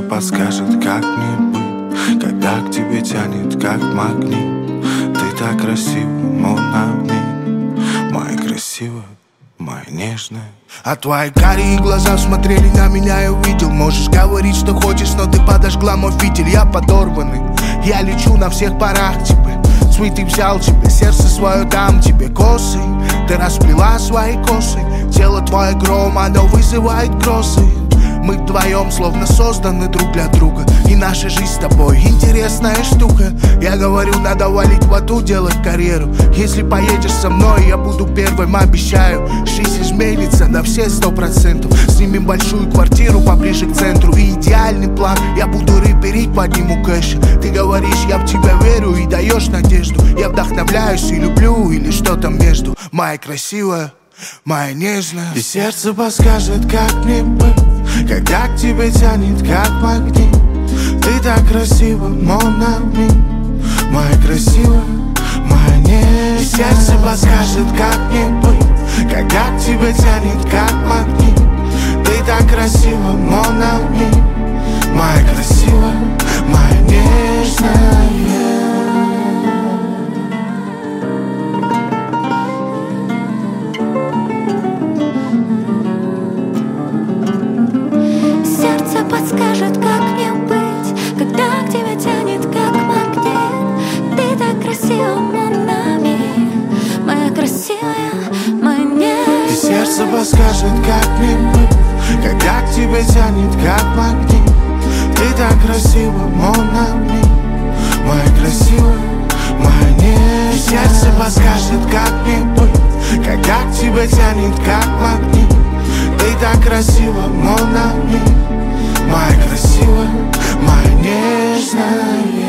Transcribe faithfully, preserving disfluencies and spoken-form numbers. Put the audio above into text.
подскажет, как мне быть, когда к тебе тянет, как магнит. Ты так красива, mon ami, моя красивая, моя нежная. А твои карие глаза смотрели на меня, я увидел. Можешь говорить, что хочешь, но ты подожгла мой фитиль. Я подорванный, я лечу на всех парах к тебе. Цветы взял тебе, сердце свое дам тебе. Косы, ты расплела свои косы. Тело твое гром, оно вызывает грозы. Мы вдвоем словно созданы друг для друга. И наша жизнь с тобой интересная штука. Я говорю, надо валить в аду, делать карьеру. Если поедешь со мной, я буду первым, обещаю. Жизнь изменится на все сто процентов. Снимем большую квартиру поближе к центру. И идеальный план, я буду рэперить, подниму кэш. Ты говоришь, я в тебя верю и даешь надежду. Я вдохновляюсь и люблю, или что там между. Моя красивая, моя нежная. И сердце подскажет, как мне быть, когда к тебе тянет, как магнит. Ты так красива, mon ami, моя красивая, моя нежная. И сердце подскажет, как мне быть, когда к тебе тянет, как магнит. Ты так красива, mon ami, моя красивая, моя нежная. Подскажет, как мне быть, когда к тебе тянет, как магнит. Ты так красива, mon ami, моя красивая, моя нежная. И сердце подскажет, как мне быть, когда к тебе тянет, как магнит. Ты так красива, mon ami, моя красивая, моя нежная. И сердце подскажет, как мне быть, когда к тебе тянет, как магнит. Ты так красива, mon ami, моя красивая, моя нежная.